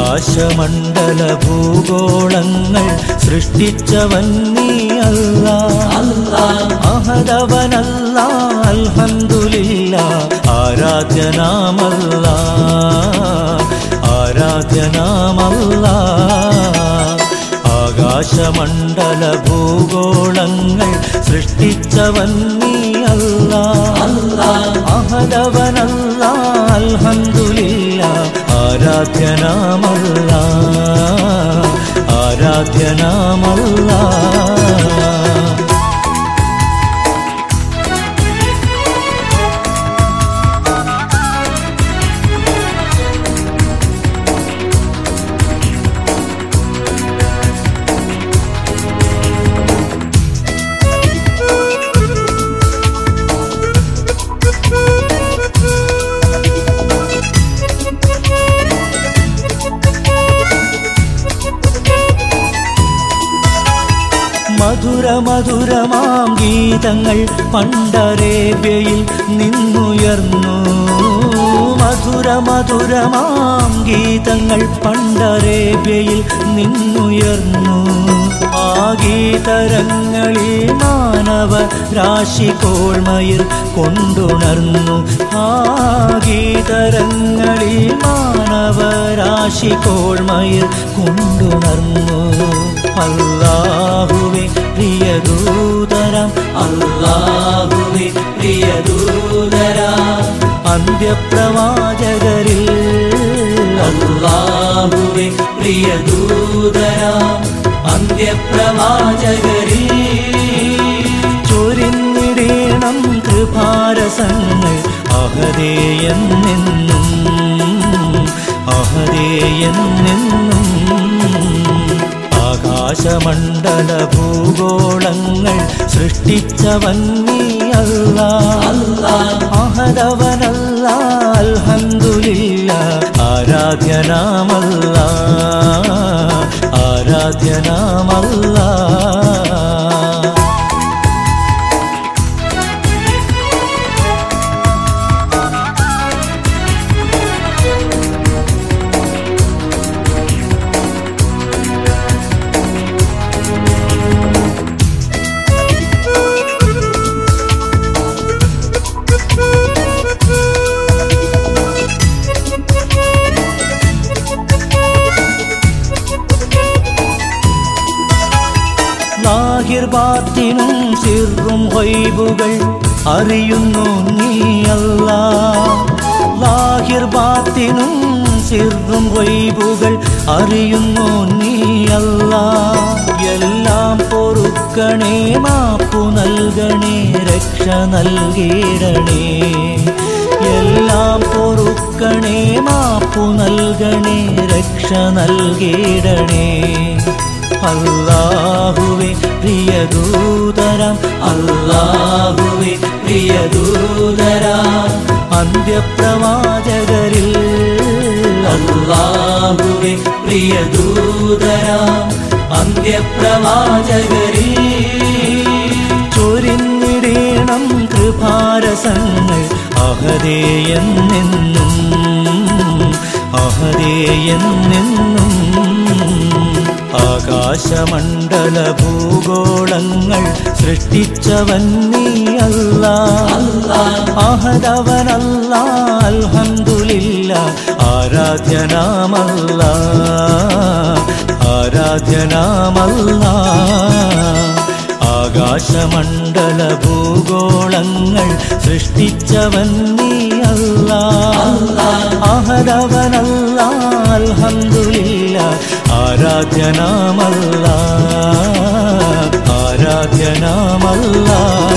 ആകാശമണ്ഡല ഭൂഗോളങ്ങൾ സൃഷ്ടിച്ചവൻ നീ അല്ലാഹ്. അഹദവനല്ലാഹ് അൽഹംദുലില്ലാഹ് ആരാധ്യനാമല്ലാഹ്, ആരാധ്യനാമല്ലാഹ്. ആകാശമണ്ഡല ഭൂഗോളങ്ങൾ സൃഷ്ടിച്ചവൻ നീ അല്ലാഹ്. അഹദവനല്ലാഹ് അൽഹംദുലില്ലാഹ് ആരാധ്യനാമല്ലാഹ്, ആരാധ്യനാമല്ലാഹ്. മധുരമധുരമാം ഗീതങ്ങൾ പണ്ടറേബ്യയിൽ നിന്നുയർന്നു. മധുരമധുരമാം ഗീതങ്ങൾ പണ്ടറേബ്യയിൽ നിന്നുയർന്നു. ആ ഗീതരങ്ങളിൽ മാനവ രാശികോൾമയിൽ കൊണ്ടുണർന്നു. ആ ഗീതരങ്ങളിൽ മാനവ രാശികോൾമയിൽ കൊണ്ടുണർന്നു. അല്ലാഹുവേ പ്രിയദൂതരാം, അല്ലാഹുവേ പ്രിയദൂതരാം അന്ത്യപ്രവാചകരിൽ. അല്ലാഹുവേ പ്രിയദൂതരാം അന്ത്യപ്രവാചകരിൽ. ചൊരിഞ്ഞിടേണം കൃപാരസങ്ങൾ അഹദേയെന്നെന്നും, അഹദേയെന്നെന്നും. ആകാശമണ്ഡല ഭൂഗോളങ്ങൾ സൃഷ്ടിച്ചവൻ നീ അല്ലാഹ്. അഹദവനല്ലാഹ് അൽഹംദുലില്ലാഹ് ആരാധ്യനാമല്ലാഹ്, ആരാധ്യനാമല്ലാഹ്. ലാഹിർ ബാത്തിനും സിറും ഗൈബുകൾ അറിയുന്നു നീ അല്ലാഹ്. ലാഹിർ ബാത്തിനും സിറും ഗൈബുകൾ അറിയുന്നു നീ അല്ലാഹ്. എല്ലാം പൊറുക്കണേ, മാപ്പു നൽകണേ, രക്ഷ നൽകിടണേ. എല്ലാം പൊറുക്കണേ, മാപ്പു നൽകണേ, രക്ഷ നൽകിടണേ. അല്ലാഹുവേ പ്രിയദൂതരാം, അല്ലാഹുവേ പ്രിയദൂതരാം അന്ത്യപ്രവാചകരിൽ. അല്ലാഹുവേ പ്രിയദൂതരാം അന്ത്യപ്രവാചകരിൽ. ചൊരിഞ്ഞിടേണം കൃപാരസങ്ങൾ അഹദേയെന്നെന്നും, അഹദേയെന്നെന്നും. ആകാശമണ്ഡല ഭൂഗോളങ്ങൾ സൃഷ്ടിച്ചവൻ നീ അല്ലാഹ്. അഹദവനല്ലാഹ് അൽഹംദുലില്ലാഹ് ആരാധ്യനാമല്ലാഹ്, ആരാധ്യനാമല്ലാഹ്. ആകാശമണ്ഡല ഭൂഗോളങ്ങൾ സൃഷ്ടിച്ചവൻ നീ അല്ലാഹ്. അഹദവനല്ലാഹ് അൽഹംദുലില്ലാഹ് ആരാധ്യനാമല്ലാഹ്, ആരാധ്യനാമല്ലാഹ്.